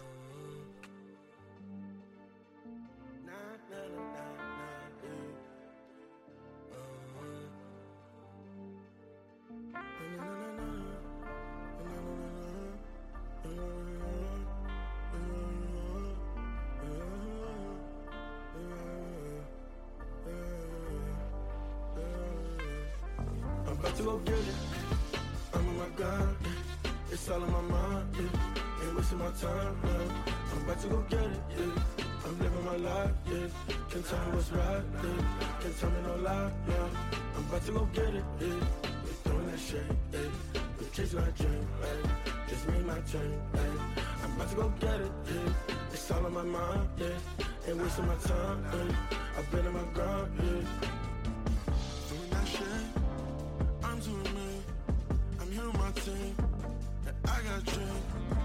[SPEAKER 6] go get it. I'm on my grind, yeah. It's all in my mind, yeah. Ain't wasting my time, yeah. I'm about to go get it, yeah. I'm living my life, yeah. Can't tell me what's right, yeah. Can't tell me no lie, yeah. I'm about to go get it, yeah. We're doing that shit, yeah. We're chasing our dream, yeah. Just me and my team, yeah. I'm about to go get it, yeah. It's all on my mind, yeah. Ain't wasting my time, yeah. I've been in my grind, yeah. Doing that shit, I'm doing me. I'm here with my team, and I got a dream.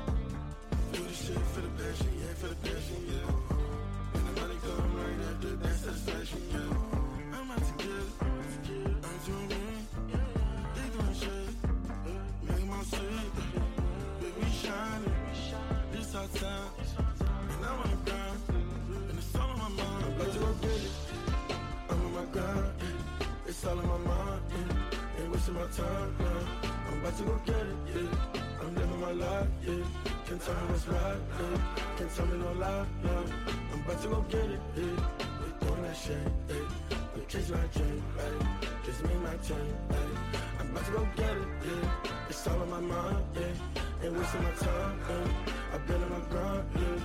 [SPEAKER 6] Do this shit for the passion, yeah, for the passion, yeah. And the money come right after that satisfaction, yeah. I'm out to get it, I'm doing me. They doing shit, make my shit, make me shining. This our time, and I'm on the grind, and it's all on my mind. I'm about to go get it, I'm on my grind, it's all in my mind, yeah. Ain't wasting my time, yeah. I'm about to go get it, yeah. I'm living my life, yeah. Can't tell me what's right, yeah. Can't tell me no lie, yeah. I'm about to go get it, yeah. We're doing that shit, yeah. We're chasing our dream, yeah. Just me and my team, yeah. I'm about to go get it, yeah. It's all on my mind, yeah. Ain't wasting my time, yeah. I've been in my grind, yeah.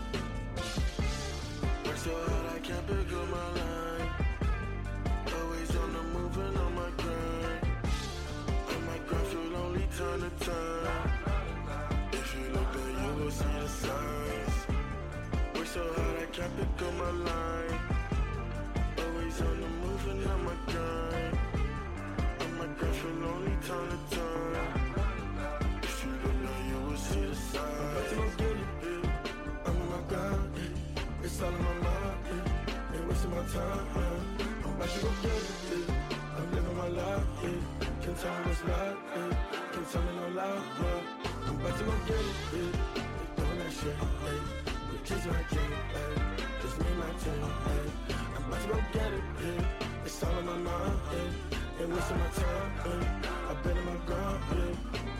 [SPEAKER 6] Work so hard I can't pick up my line. Always on the move and on my grind. On my grind, feel lonely time to time. If you look good, you will see the signs. Work so hard I can't pick up my line. Always on the move and on my grind. On my grind, feel lonely time to time. If you look good, you will see the signs. I'm about to go get it, yeah. I'm on my grind, yeah. It's all in my mind, yeah. Ain't wasting my time, yeah. I'm about to go get it, yeah. I'm living my life, yeah. Can't tell me what's right, yeah. Can't tell me no lie, yeah. I'm about to go get it, yeah. We're doing that shit, yeah. We're chasing our dream, yeah. Just me and my team, yeah. I'm about to go get it, yeah. It's all in my mind, yeah. Ain't wasting my time, yeah. I've been in my grind, yeah.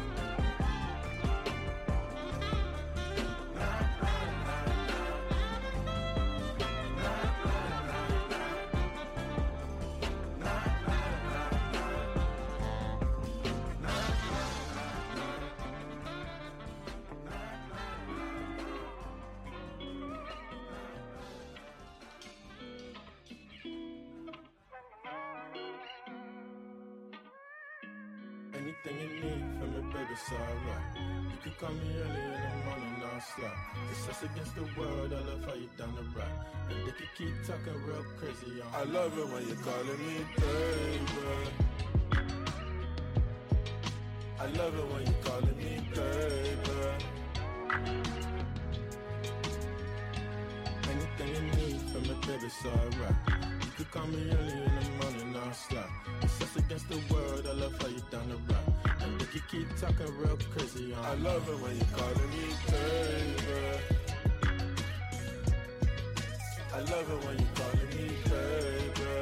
[SPEAKER 6] Anything you need from me, baby, it's alright. You can call me early in the morning, non stop. It's us against the world, I love how you down the right. And they can keep talking real crazy on. I love it when you're calling me baby. I love it when you're calling me baby. Anything you need from me, baby, it's alright. You call me early in the morning, non stop. It's us against the world, I love how you down the right. And they can keep talking real crazy on. I love it when you're calling me baby. I love it when you're calling me baby.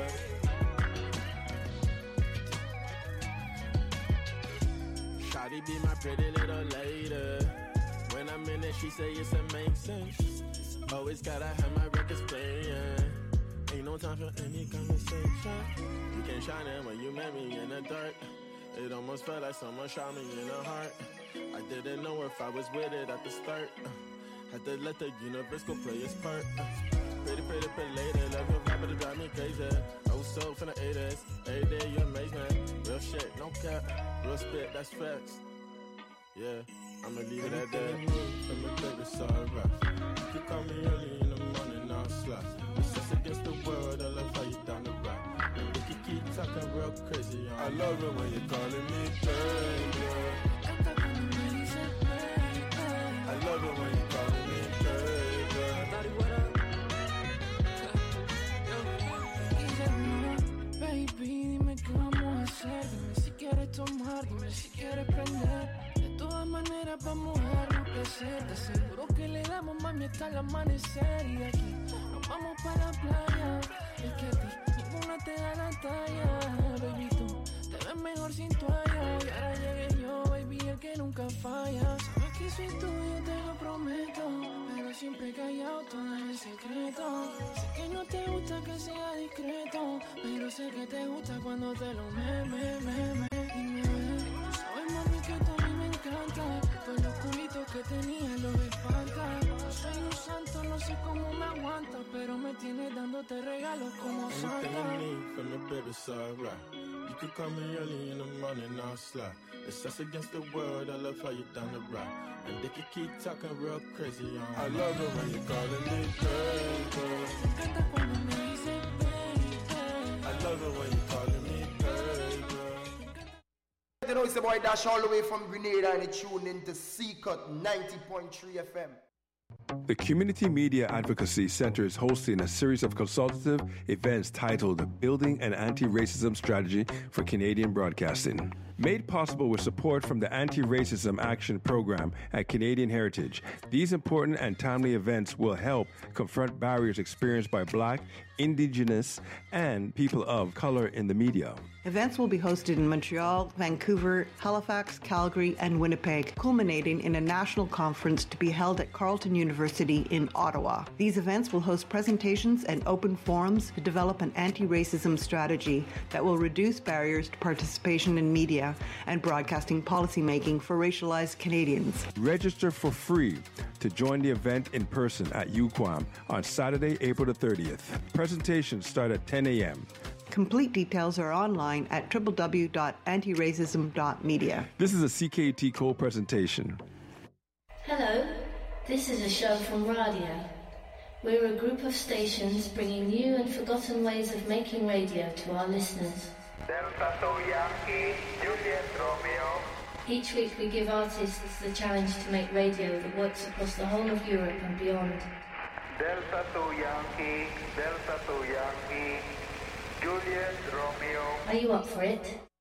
[SPEAKER 6] Shawty be my pretty little lady. When I'm in it, she say it's amazing. Always gotta have my records playing. Ain't no time for any conversation. You can't shine it when you met me in the dark. It almost felt like someone shot me in the heart. I didn't know if I was with it at the start. Had to let the universe go play its part. Pretty lady, love your vibe, but it drive me crazy. Oh, so from the 80s, every day you amaze me. Real shit, no cap, real spit, that's facts. Yeah, I'ma leave it at that. From a baby, it's alright. You can call me early in the morning, I'll slap. It's us against the world, I love how you down the right. And we can keep talking real crazy on. I love it when you're calling me baby. I love it when you're calling me baby.
[SPEAKER 12] Baby, dime qué vamos a hacer. Dime si quieres tomar, dime si quieres prender. De todas maneras vamos a darnos placer. Te aseguro que le damos, mami, hasta el amanecer. Y de aquí nos vamos para la playa. Es que a ti ninguna te da la talla. Baby, tú te ves mejor sin toalla. Y ahora llegué yo, baby, el que nunca falla. Sabes que soy tuyo, te lo prometo. Pero siempre callado, todo es secreto. Sé que no te gusta que sea discreto, pero sé que te gusta cuando te lo me. Y me que tú a mí me encanta. Todos los culitos que tenía los espanta. Yo soy un santo, no sé cómo me aguanta, pero me tienes dándote regalos como Santa.
[SPEAKER 16] Anything you need from me, baby, it's alright. You could call me early in the morning, I'll slide. It's us against the world, I love how you done the right. And they can keep talking real crazy on. I love it when you're calling me baby.
[SPEAKER 12] Me encanta cuando me dices baby.
[SPEAKER 16] I love it when you're calling me baby.
[SPEAKER 13] You know, it's the boy Dash all the way from Grenada and it's tuned into C-Cut 90.3 FM.
[SPEAKER 15] The Community Media Advocacy Center is hosting a series of consultative events titled Building an Anti-Racism Strategy for Canadian Broadcasting. Made possible with support from the Anti-Racism Action Program at Canadian Heritage, these important and timely events will help confront barriers experienced by Black, Indigenous, and people of color in the media.
[SPEAKER 23] Events will be hosted in Montreal, Vancouver, Halifax, Calgary, and Winnipeg, culminating in a national conference to be held at Carleton University in Ottawa. These events will host presentations and open forums to develop an anti-racism strategy that will reduce barriers to participation in media and broadcasting policymaking for racialized Canadians.
[SPEAKER 15] Register for free to join the event in person at UQAM on Saturday, April the 30th. Presentations start at 10 a.m.
[SPEAKER 23] Complete details are online at www.antiracism.media.
[SPEAKER 15] This is a CKUT Cole presentation.
[SPEAKER 24] Hello, this is a show from Radio. We're a group of stations bringing new and forgotten ways of making radio to our listeners.
[SPEAKER 25] Delta So Yankee, Juliet Romeo.
[SPEAKER 24] Each week we give artists the challenge to make radio that works across the whole of Europe and beyond.
[SPEAKER 25] Delta So Yankee, Juliet Romeo.
[SPEAKER 24] Are you up for it?